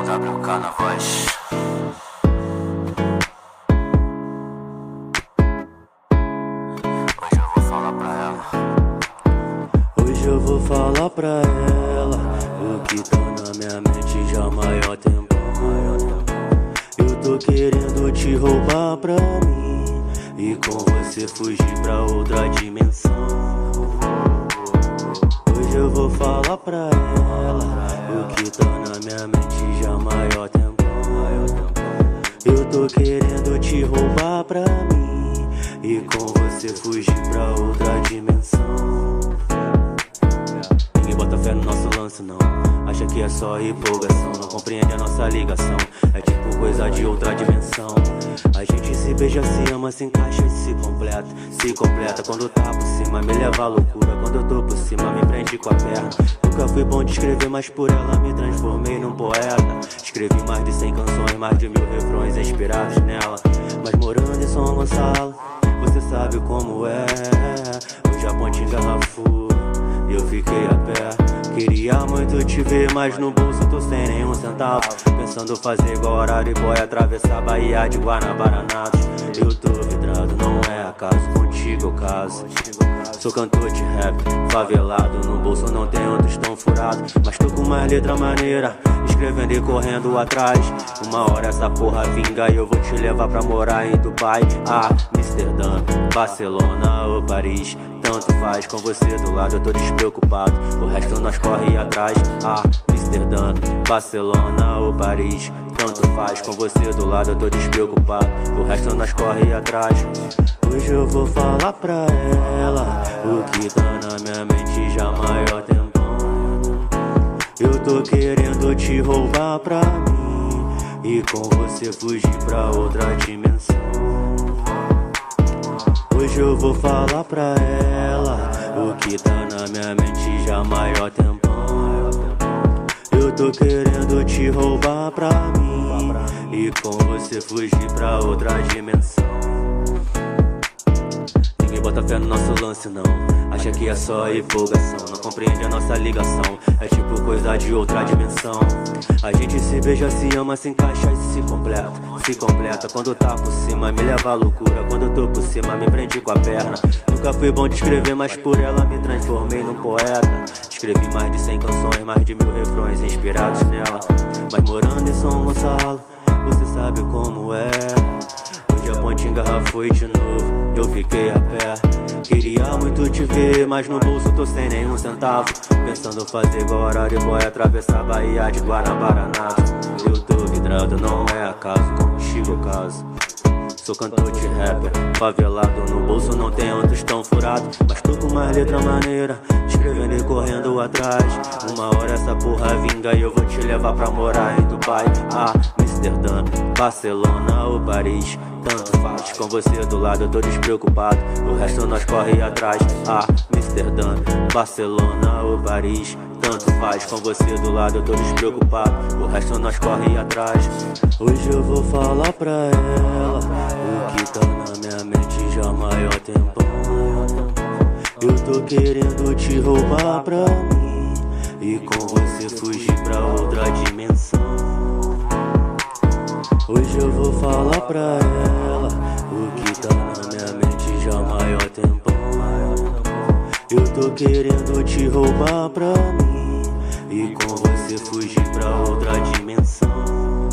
WK na voz. Hoje eu vou falar pra ela. Hoje eu vou falar pra ela o que tá na minha mente já há maior tempo. Eu tô querendo te roubar pra mim e com você fugir pra outra dimensão. Hoje eu vou falar pra ela o que tá na minha mente já há maior tempo. Eu tô querendo te roubar pra mim e com você fugir pra outra dimensão. Ninguém bota fé no nosso lance não, acha que é só empolgação, não compreende a nossa ligação, é tipo coisa de outra dimensão. A gente se beija, se ama, se encaixa e se completa. Se completa quando tá por cima, me leva à loucura. Quando eu tô por cima, me prende com a perna. Nunca fui bom de escrever, mas por ela me transformei num poeta. Escrevi mais de 100 canções, mais de 1000 refrões inspirados nela. Mas morando em São Gonçalo, você sabe como é. Hoje a ponte engarrafou e eu fiquei a pé. Queria muito te ver, mas no bolso tô sem nenhum centavo. Pensando fazer igual horário e boy, atravessar a Baía de Guanabaranados. Eu tô vidrado, não é acaso, contigo eu caso. Sou cantor de rap, favelado, no bolso não tem outros tão furado. Mas tô com uma letra maneira, escrevendo e correndo atrás. Uma hora essa porra vinga e eu vou te levar pra morar em Dubai. Amsterdã, Barcelona ou Paris, tanto faz, com você do lado eu tô despreocupado. O resto nós corre atrás. Amsterdã, Barcelona ou Paris, tanto faz, com você do lado eu tô despreocupado. O resto nós corre atrás. Hoje eu vou falar pra ela o que tá na minha mente já há maior tempão. Eu tô querendo te roubar pra mim e com você fugir pra outra dimensão. Hoje eu vou falar pra ela o que tá na minha mente já há maior tempão. Eu tô querendo te roubar pra mim e com você fugir pra outra dimensão. Ninguém bota fé no nosso lance não, acha que é só empolgação, não compreende a nossa ligação, é tipo coisa de outra dimensão. A gente se beija, se ama, se encaixa e se completa. Se completa quando tá por cima, me leva à loucura. Quando eu tô por cima, me prende com a perna. Nunca fui bom de escrever, mas por ela me transformei num poeta. Escrevi mais de 100 canções, mais de 1000 refrões inspirados nela. Mas morando em São Gonçalo, você sabe como é. Hoje a ponte engarrafou e de novo eu fiquei a pé. Queria muito te ver, mas no bolso tô sem nenhum centavo. Pensando fazer igual horário boy, atravessar a Baía de Guanabaranados. Eu tô vidrado, não é acaso, contigo eu caso. Sou cantor de rapper, favelado, no bolso não tem outros tão furado. Mas tô com uma letra maneira, escrevendo e correndo atrás. Uma hora essa porra vinga e eu vou te levar pra morar em Dubai. Amsterdã, Barcelona ou Paris, tanto faz, com você do lado eu tô despreocupado. O resto nós corre atrás. Amsterdã, Barcelona ou Paris, tanto faz, com você do lado eu tô despreocupado. O resto nós corre atrás. Hoje eu vou falar pra ela o que tá na minha mente já há maior tempão. Eu tô querendo te roubar pra mim e com você fugir pra outra dimensão. Hoje eu vou falar pra ela o que tá na minha mente já há maior tempão. Eu tô querendo te roubar pra mim e com você fugir pra outra dimensão.